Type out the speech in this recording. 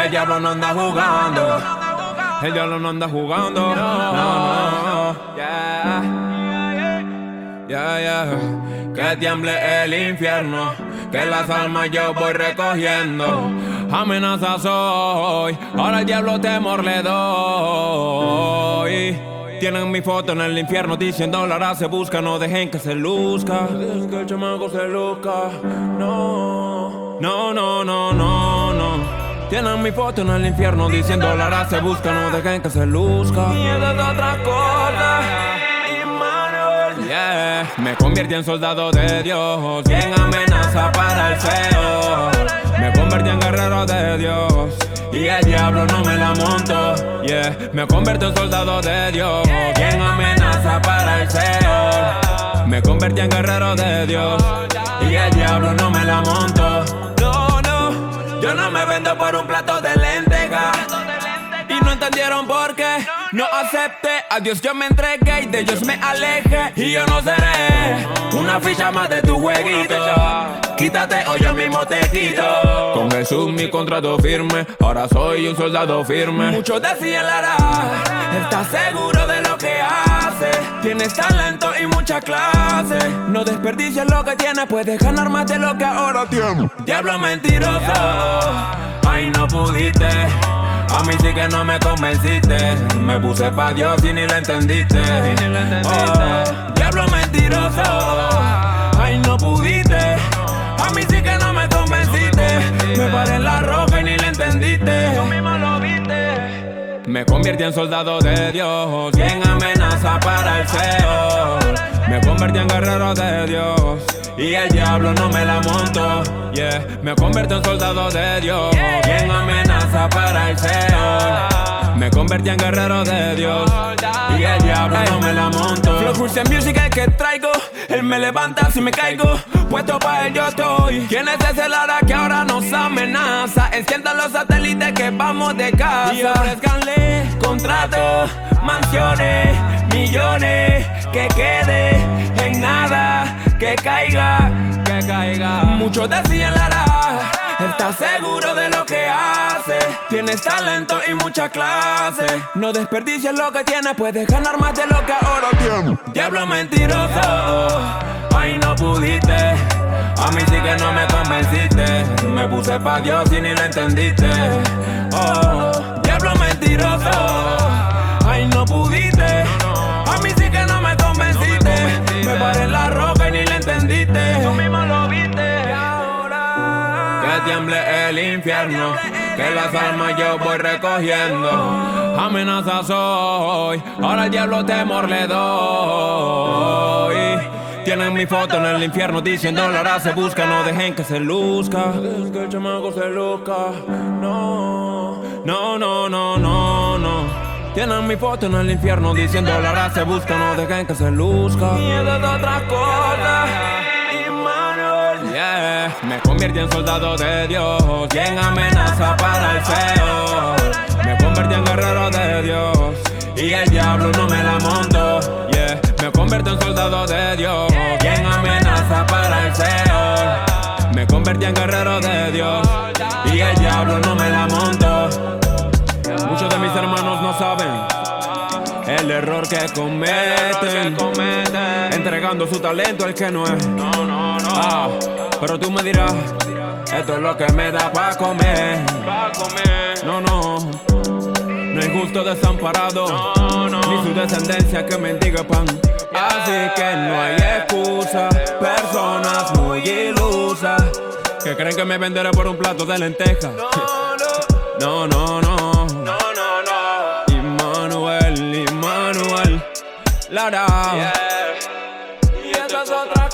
el diablo no anda jugando. El diablo no anda jugando. No, yeah. Yeah, yeah. Que tiemble el infierno, que las almas yo voy recogiendo. Amenaza soy, ahora el diablo temor le doy. Tienen mi foto en el infierno diciendo la raza se busca, no dejen que se luzca. Dejen que el chamaco se luzca. No, no, no, no, no, no. Tienen mi foto en el infierno diciendo la raza se busca, no dejen que se luzca. Y eso es otra cosa. Yeah. Me convertí en soldado de Dios y en amenaza para el feo. Me convertí en guerrero de Dios y el diablo no me la monto. Yeah. Me convertí en soldado de Dios y en amenaza para el feo. Me convertí en guerrero de Dios y el diablo no me la monto. No, no, yo no me vendo por un plato de lentejas. Y no entendieron por qué no acepté. A Dios yo me entregué y de ellos me alejé. Y yo no seré una ficha más de tu jueguito. Quítate o yo mismo te quito. Con Jesús mi contrato firme, ahora soy un soldado firme. Muchos decían Lara, ¿estás seguro de lo que haces? Tienes talento y mucha clase. No desperdicies lo que tienes, puedes ganar más de lo que ahora tienes. Diablo mentiroso, ay no pudiste. A mí sí que no me convenciste. Me puse pa' Dios y ni lo entendiste. Oh, diablo mentiroso, ay no pudiste. A mí sí que no me convenciste. Me paré en la roca y ni lo entendiste. Tú mismo lo viste. Me convertí en soldado de Dios y en amenaza para el feo. Me convertí en guerrero de Dios y el diablo no me la monto. Yeah. Me convertí en soldado de Dios y en amenaza para el feo. Me convertí en guerrero de Dios y el diablo no me la monto. Flow Curse Music es que traigo. Él me levanta si me caigo. Puesto pa' él yo estoy. ¿Quién es ese Lara que ahora nos amenaza? Enciendan los satélites que vamos de casa. Y ofrezcanle contratos, mansiones, millones. Que quede en nada, que caiga, que caiga. Muchos decían Lara, ¿estás seguro de lo que haces? Tienes talento y mucha clase. No desperdicies lo que tienes, puedes ganar más de lo que ahora tienes. Diablo mentiroso, ay no pudiste. A mí sí que no me convenciste. Me puse pa' Dios y ni lo entendiste. Oh, diablo mentiroso, ay no pudiste. A mí sí que no me convenciste. Me paré en la roca y ni lo entendiste. Tú mismo lo viste. Y ahora que tiemble el infierno, que las almas yo voy recogiendo. Amenaza soy, ahora el diablo temor le doy. Tienen mi foto en el infierno diciendo la raza se busca, no dejen que se luzca. Dejen que el chamaco se luzca. No, no, no, no, no, no. Tienen mi foto en el infierno diciendo la raza se busca, no dejen que se luzca. Y eso es otra cosa. Yeah. Me convertí en soldado de Dios y en amenaza para el feo. Me convertí en guerrero de Dios y el diablo no me la monto. Yeah. Me convertí en soldado de Dios y en amenaza para el feo. Me convertí en guerrero de Dios y el diablo no me la monto. Muchos de mis hermanos no saben el error que cometen, entregando su talento al que no es. Pero tú me dirás, esto es lo que me da pa' comer. No, no, no hay justo desamparado, ni su descendencia que mendiga pan. Así que no hay excusa, personas muy ilusas que creen que me venderé por un plato de lentejas. No, no, no. Immanuel, Lara. Yeah. Y esa es otra